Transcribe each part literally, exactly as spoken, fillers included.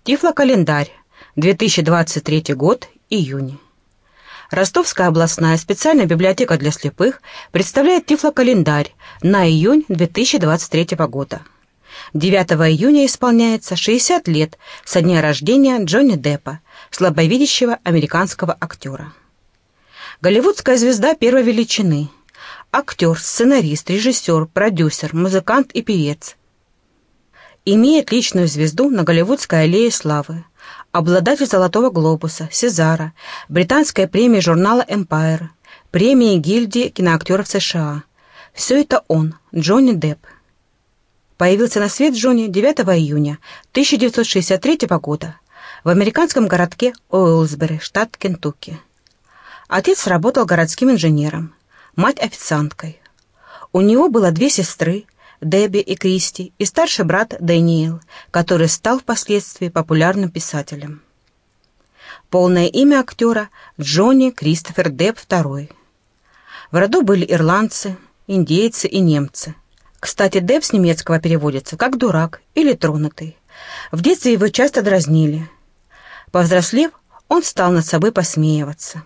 Тифлокалендарь, две тысячи двадцать третий год, июнь. Ростовская областная специальная библиотека для слепых представляет Тифлокалендарь на июнь две тысячи двадцать третьего года. девятого июня исполняется шестьдесят лет со дня рождения Джонни Деппа, слабовидящего американского актера. Голливудская звезда первой величины. Актер, сценарист, режиссер, продюсер, музыкант и певец. Имеет личную звезду на Голливудской аллее славы. Обладатель Золотого глобуса, Сезара, британской премии журнала Empire, премии гильдии киноактеров США. Все это он, Джонни Депп. Появился на свет Джонни девятого июня тысяча девятьсот шестьдесят третьего года в американском городке Уилсбери, штат Кентукки. Отец работал городским инженером, мать официанткой. У него было две сестры, Дебби и Кристи, и старший брат Дэниел, который стал впоследствии популярным писателем. Полное имя актера – Джонни Кристофер Депп второй. В роду были ирландцы, индейцы и немцы. Кстати, Депп с немецкого переводится как «дурак» или «тронутый». В детстве его часто дразнили. Повзрослев, он стал над собой посмеиваться.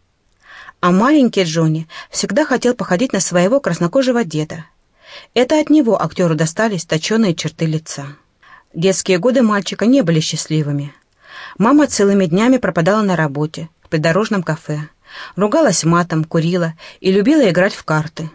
А маленький Джонни всегда хотел походить на своего краснокожего деда. Это от него актеру достались точеные черты лица. Детские годы мальчика не были счастливыми. Мама целыми днями пропадала на работе, в придорожном кафе, ругалась матом, курила и любила играть в карты.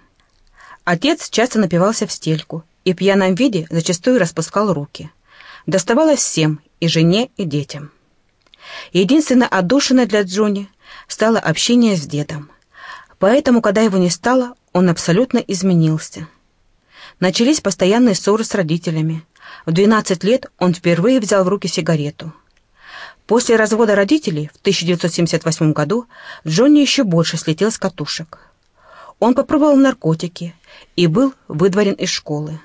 Отец часто напивался в стельку и в пьяном виде зачастую распускал руки. Доставалось всем, и жене, и детям. Единственной отдушиной для Джонни стало общение с дедом. Поэтому, когда его не стало, он абсолютно изменился. Начались постоянные ссоры с родителями. В двенадцать лет он впервые взял в руки сигарету. После развода родителей в тысяча девятьсот семьдесят восьмом году Джонни еще больше слетел с катушек. Он попробовал наркотики и был выдворен из школы.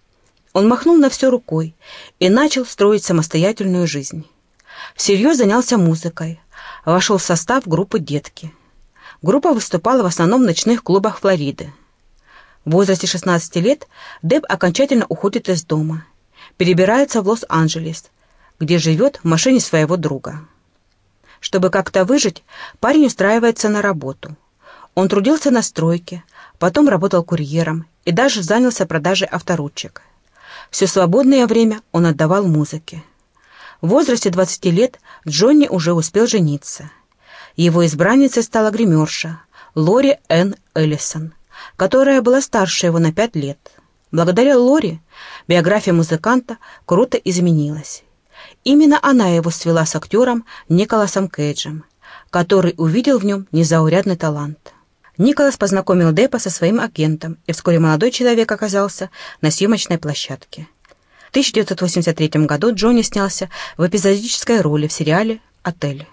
Он махнул на все рукой и начал строить самостоятельную жизнь. Всерьез занялся музыкой, вошел в состав группы «Детки». Группа выступала в основном в ночных клубах Флориды. В возрасте шестнадцати лет Депп окончательно уходит из дома, перебирается в Лос-Анджелес, где живет в машине своего друга. Чтобы как-то выжить, парень устраивается на работу. Он трудился на стройке, потом работал курьером и даже занялся продажей авторучек. Все свободное время он отдавал музыке. В возрасте двадцати лет Джонни уже успел жениться. Его избранницей стала гримерша Лори Энн Эллисон, которая была старше его на пять лет. Благодаря Лори биография музыканта круто изменилась. Именно она его свела с актером Николасом Кейджем, который увидел в нем незаурядный талант. Николас познакомил Деппа со своим агентом, и вскоре молодой человек оказался на съемочной площадке. В тысяча девятьсот восемьдесят третьем году Джонни снялся в эпизодической роли в сериале «Отель».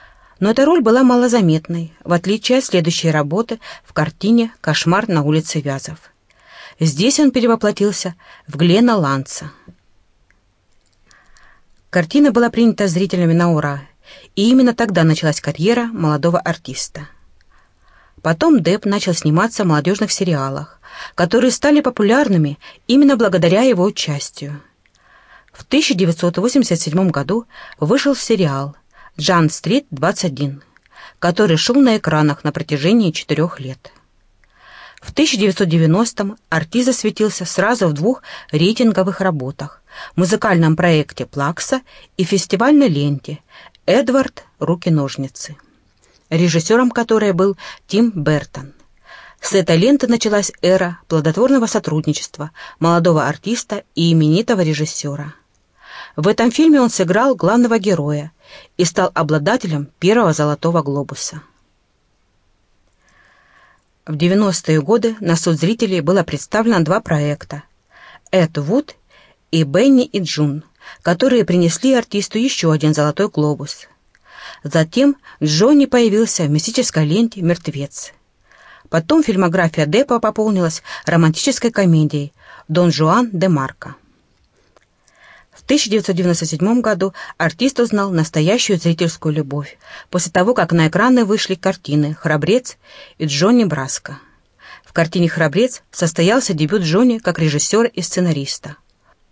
Но эта роль была малозаметной, в отличие от следующей работы в картине «Кошмар на улице Вязов». Здесь он перевоплотился в Глена Ланца. Картина была принята зрителями на ура, и именно тогда началась карьера молодого артиста. Потом Депп начал сниматься в молодежных сериалах, которые стали популярными именно благодаря его участию. В тысяча девятьсот восемьдесят седьмом году вышел сериал «Джант-стрит двадцать один», который шел на экранах на протяжении четырех лет. В тысяча девятьсот девяностом артист засветился сразу в двух рейтинговых работах – музыкальном проекте «Плакса» и фестивальной ленте «Эдвард. Руки-ножницы», режиссером которой был Тим Бертон. С этой ленты началась эра плодотворного сотрудничества молодого артиста и именитого режиссера. В этом фильме он сыграл главного героя и стал обладателем первого «Золотого глобуса». В девяностые годы на суд зрителей было представлено два проекта «Эд Вуд» и «Бенни и Джун», которые принесли артисту еще один «Золотой глобус». Затем Джонни появился в мистической ленте «Мертвец». Потом фильмография Деппа пополнилась романтической комедией «Дон Жуан де Марко». В тысяча девятьсот девяносто седьмом году артист узнал настоящую зрительскую любовь после того, как на экраны вышли картины «Храбрец» и «Джонни Браско». В картине «Храбрец» состоялся дебют Джонни как режиссера и сценариста.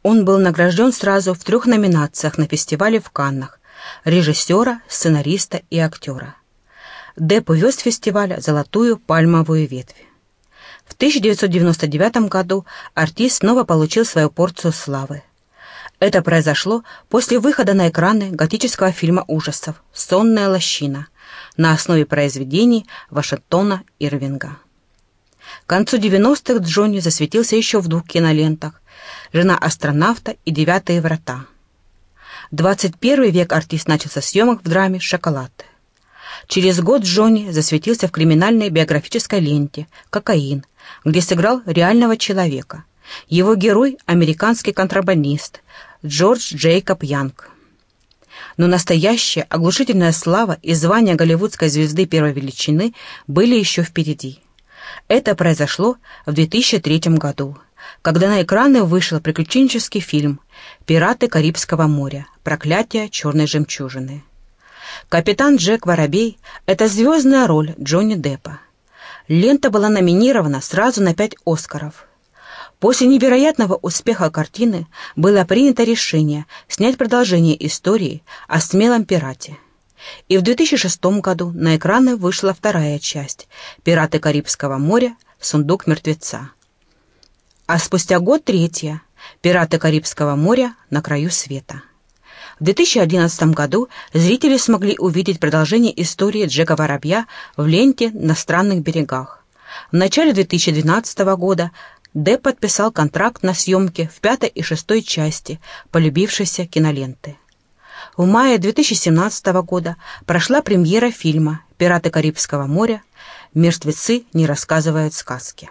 Он был награжден сразу в трех номинациях на фестивале в Каннах: режиссера, сценариста и актера. Депп увез с фестиваля золотую пальмовую ветвь. В тысяча девятьсот девяносто девятом году артист снова получил свою порцию славы. Это произошло после выхода на экраны готического фильма ужасов «Сонная лощина» на основе произведений Вашингтона Ирвинга. К концу девяностых Джонни засветился еще в двух кинолентах: «Жена астронавта» и «Девятые врата». двадцать первый век артист начал со съемок в драме «Шоколад». Через год Джонни засветился в криминальной биографической ленте «Кокаин», где сыграл реального человека. Его герой – американский контрабандист Джордж Джейкоб Янг. Но настоящая оглушительная слава и звание голливудской звезды первой величины были еще впереди. Это произошло в две тысячи третьем году, когда на экраны вышел приключенческий фильм «Пираты Карибского моря. Проклятие черной жемчужины». Капитан Джек Воробей – это звездная роль Джонни Деппа. Лента была номинирована сразу на пять «Оскаров». После невероятного успеха картины было принято решение снять продолжение истории о смелом пирате. И в две тысячи шестом году на экраны вышла вторая часть «Пираты Карибского моря. Сундук мертвеца». А спустя год третья «Пираты Карибского моря. На краю света». В две тысячи одиннадцатом году зрители смогли увидеть продолжение истории Джека Воробья в ленте «На странных берегах». В начале две тысячи двенадцатого года Депп подписал контракт на съемки в пятой и шестой части полюбившейся киноленты. В мае две тысячи семнадцатого года прошла премьера фильма «Пираты Карибского моря. Мертвецы не рассказывают сказки».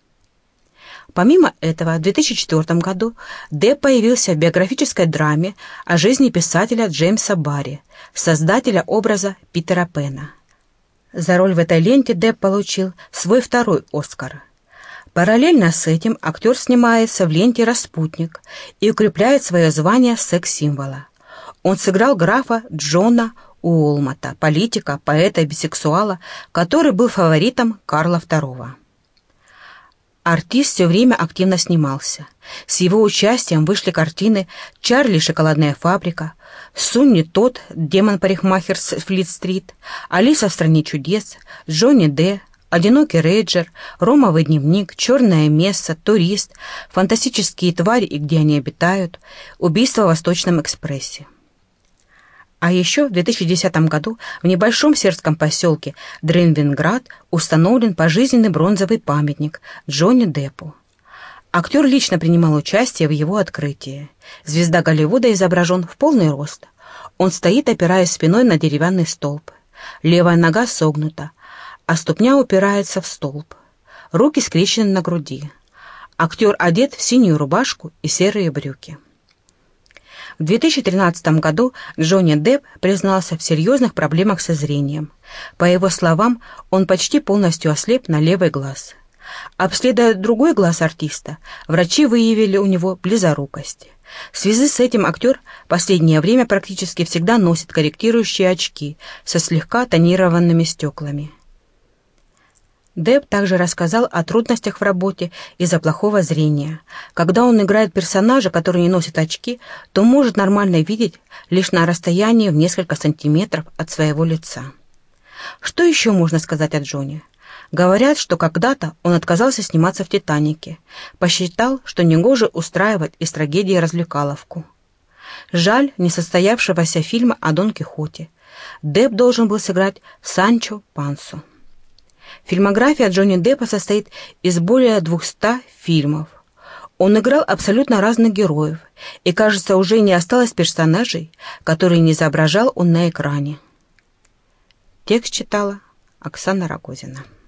Помимо этого, в две тысячи четвёртом году Депп появился в биографической драме о жизни писателя Джеймса Барри, создателя образа Питера Пэна. За роль в этой ленте Депп получил свой второй «Оскар». Параллельно с этим актер снимается в ленте «Распутник» и укрепляет свое звание секс-символа. Он сыграл графа Джона Уолмота, политика, поэта и бисексуала, который был фаворитом Карла второго. Артист все время активно снимался. С его участием вышли картины «Чарли. Шоколадная фабрика», «Сунни Тодд. Демон-парикмахер с Флит-стрит», «Алиса в стране чудес», «Джонни Д», «Одинокий рейнджер», «Ромовый дневник», «Черная месса», «Турист», «Фантастические твари и где они обитают», «Убийство в Восточном экспрессе». А еще в две тысячи десятом году в небольшом сербском поселке Древенград установлен пожизненный бронзовый памятник Джонни Деппу. Актер лично принимал участие в его открытии. Звезда Голливуда изображен в полный рост. Он стоит, опираясь спиной на деревянный столб. Левая нога согнута, а ступня упирается в столб. Руки скрещены на груди. Актер одет в синюю рубашку и серые брюки. В две тысячи тринадцатом году Джонни Депп признался в серьезных проблемах со зрением. По его словам, он почти полностью ослеп на левый глаз. Обследуя другой глаз артиста, врачи выявили у него близорукость. В связи с этим актер в последнее время практически всегда носит корректирующие очки со слегка тонированными стеклами. Депп также рассказал о трудностях в работе из-за плохого зрения. Когда он играет персонажа, который не носит очки, то может нормально видеть лишь на расстоянии в несколько сантиметров от своего лица. Что еще можно сказать о Джонни? Говорят, что когда-то он отказался сниматься в «Титанике», посчитал, что негоже устраивать из трагедии развлекаловку. Жаль несостоявшегося фильма о Дон Кихоте. Депп должен был сыграть Санчо Пансу. Фильмография Джонни Деппа состоит из более двухсот фильмов. Он играл абсолютно разных героев, и, кажется, уже не осталось персонажей, которые не изображал он на экране. Текст читала Оксана Рогозина.